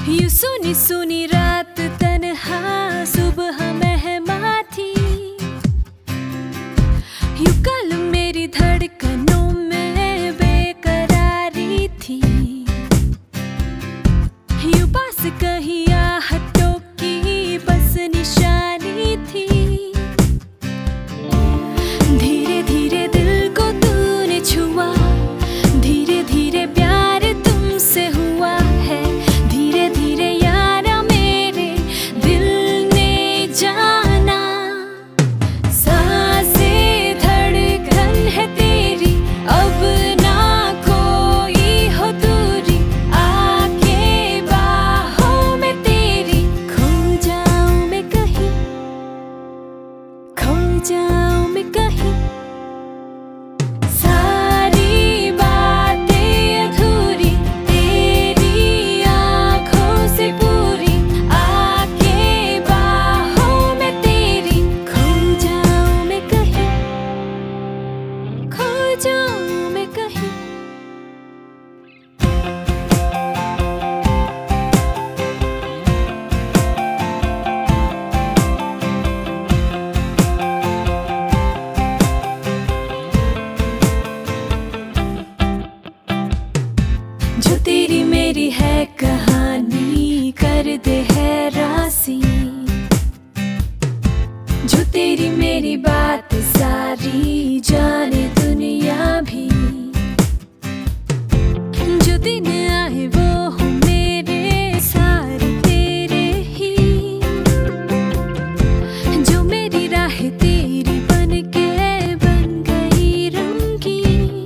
यूं सुनी सुनी रात तन्हा सुबह महमा थी, यूं कल मेरी धड़कनों में बेकरारी थी, यूं पास कहीं आहटों की बस निशानी थी। धीरे धीरे दिल को तूने छुआ, धीरे धीरे प्यार तुमसे हुआ है, धीरे धीरे यारा मेरे दिल ने जाना। सांसें धड़कन है तेरी, अब ना कोई हो दूरी, आके बाहों में तेरी खो जाऊं मैं कहीं, खो जाऊं मैं कहीं। सारी बातें अधूरी तेरी आँखों से पूरी, आके बाहों में तेरी खो जाऊं मैं कहीं, खो जाऊं मैं कहीं। जो तेरी मेरी है कहानी कर दे है रासी, जो तेरी मेरी बात सारी जाने दुनिया भी, जो दिन आए वो हो मेरे सारे तेरे ही, जो मेरी राह तेरी बन के बन गई रंगीन।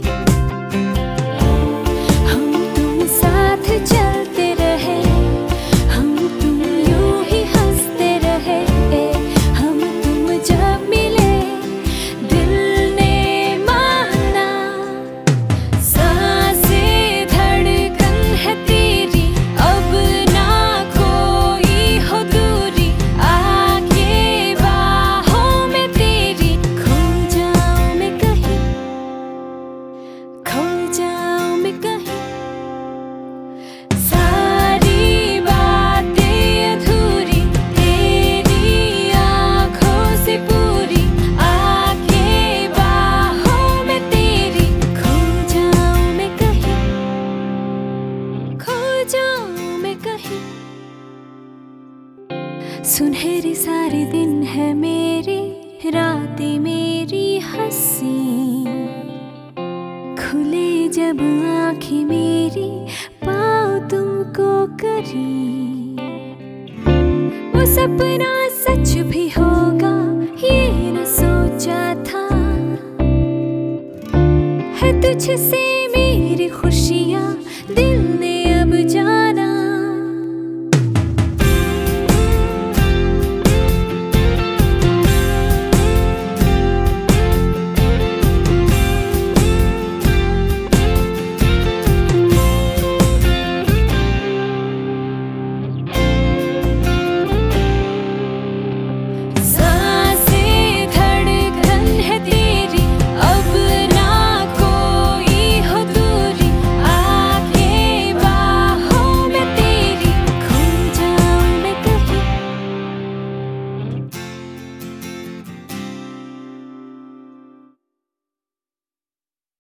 हम तुम साथ चलते रहे, हम तुम यूं ही हंसते रहे, हम तुम जब मिले दिल ने माना। सांसें धड़कन है तेरी, अब ना कोई हो दूरी, आके बाहों में तेरी खो जाऊं मैं कहीं, खो जाऊं मैं कहीं। सारी बातें अधूरी तेरी आँखों से पूरी, आके बाहों में तेरी खो जाऊं मैं कहीं, खो जाऊं मैं कहीं। सुनहरे सारे दिन है मेरी, रातें मेरी हंसी, खुले जब आँखें मेरी पाओ तुमको करीब। वो सपना सच भी होगा ये न सोचा था, है तुझसे मेरी खुशी